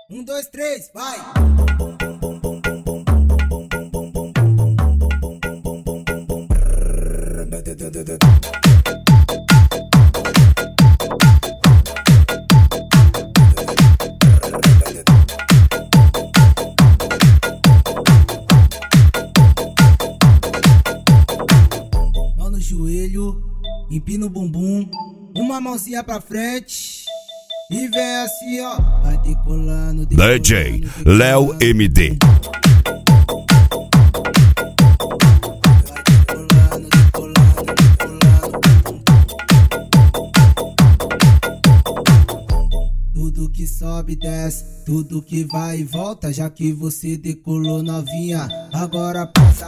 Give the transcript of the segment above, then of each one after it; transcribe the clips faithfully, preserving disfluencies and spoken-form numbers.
Um, dois, três, vai! Mão no joelho, empina o bumbum, uma mãozinha pra frente. E vem assim, ó, vai decolando, decolando, D J Léo M D. Tudo que sobe e desce, tudo que vai e volta, já que você decolou novinha, agora passa.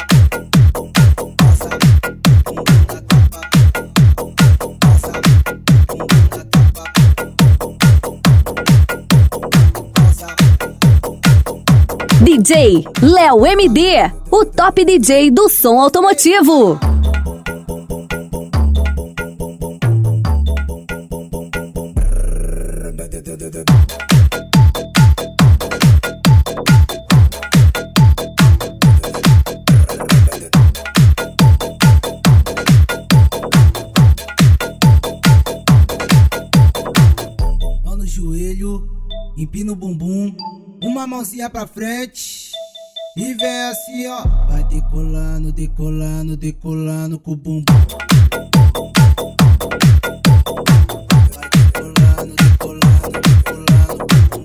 D J Léo M D, o top D J do som automotivo. Mão no joelho, empina o bumbum, uma mãozinha pra frente. E vem assim, ó, vai decolando, decolando, decolando com o bumbum. Vai decolando, decolando, decolando.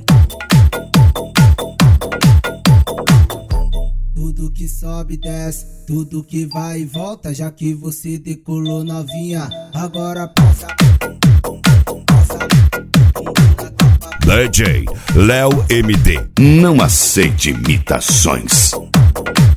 Tudo que sobe e desce, tudo que vai e volta, já que você decolou novinha, agora passa. D J Léo M D. Não aceite imitações.